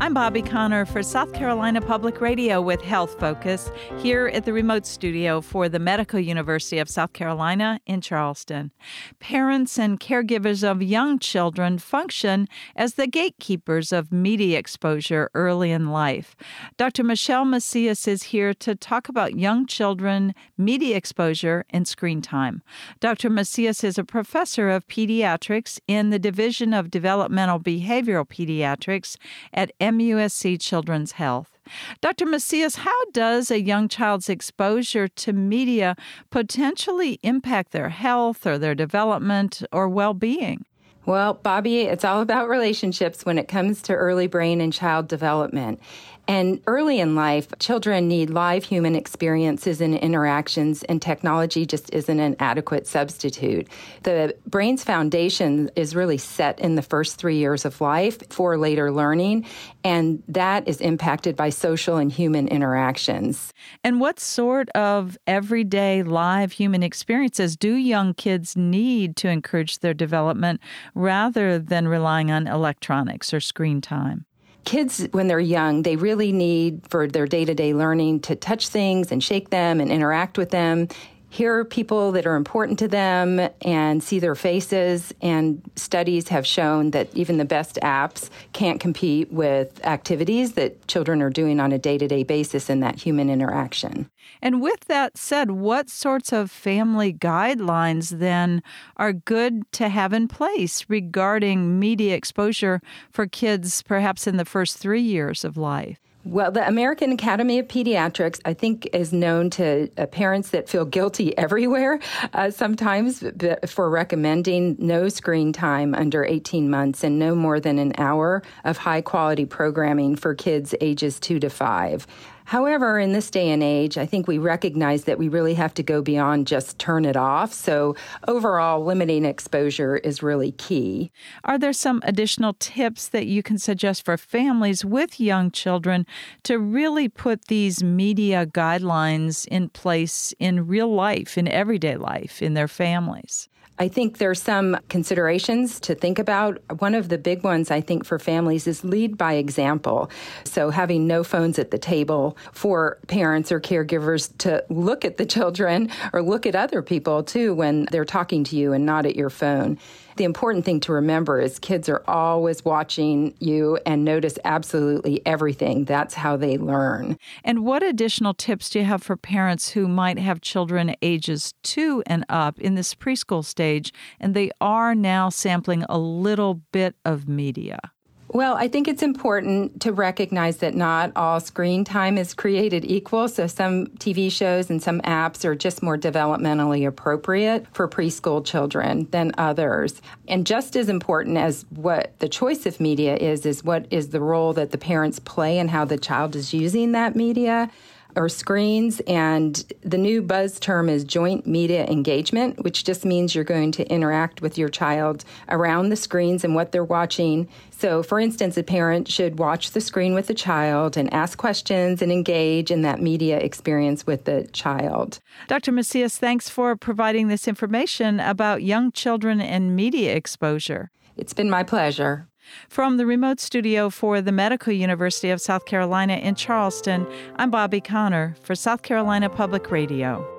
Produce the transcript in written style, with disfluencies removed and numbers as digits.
I'm Bobby Connor for South Carolina Public Radio with Health Focus here at the remote studio for the Medical University of South Carolina in Charleston. Parents and caregivers of young children function as the gatekeepers of media exposure early in life. Dr. Michelle Macias is here to talk about young children, media exposure, and screen time. Dr. Macias is a professor of pediatrics in the Division of Developmental Behavioral Pediatrics at MUSC Children's Health. Dr. Macias, how does a young child's exposure to media potentially impact their health or their development or well-being? Well, Bobby, it's all about relationships when it comes to early brain and child development. And early in life, children need live human experiences and interactions, and technology just isn't an adequate substitute. The brain's foundation is really set in the first 3 years of life for later learning, and that is impacted by social and human interactions. And what sort of everyday live human experiences do young kids need to encourage their development rather than relying on electronics or screen time? Kids, when they're young, they really need for their day-to-day learning to touch things and shake them and interact with them, hear people that are important to them and see their faces. And studies have shown that even the best apps can't compete with activities that children are doing on a day-to-day basis in that human interaction. And with that said, what sorts of family guidelines then are good to have in place regarding media exposure for kids perhaps in the first 3 years of life? Well, the American Academy of Pediatrics, I think, is known to parents that feel guilty everywhere sometimes for recommending no screen time under 18 months and no more than an hour of high-quality programming for kids ages 2 to 5. However, in this day and age, I think we recognize that we really have to go beyond just turn it off. So overall, limiting exposure is really key. Are there some additional tips that you can suggest for families with young children to really put these media guidelines in place in real life, in everyday life, in their families? I think there's some considerations to think about. One of the big ones, I think, for families is lead by example. So having no phones at the table for parents or caregivers to look at the children or look at other people, too, when they're talking to you and not at your phone. The important thing to remember is kids are always watching you and notice absolutely everything. That's how they learn. And what additional tips do you have for parents who might have children ages 2 and up in this preschool stage, and they are now sampling a little bit of media? Well, I think it's important to recognize that not all screen time is created equal. So some TV shows and some apps are just more developmentally appropriate for preschool children than others. And just as important as what the choice of media is what is the role that the parents play and how the child is using that media or screens. And the new buzz term is joint media engagement, which just means you're going to interact with your child around the screens and what they're watching. So, for instance, a parent should watch the screen with the child and ask questions and engage in that media experience with the child. Dr. Macias, thanks for providing this information about young children and media exposure. It's been my pleasure. From the remote studio for the Medical University of South Carolina in Charleston, I'm Bobby Connor for South Carolina Public Radio.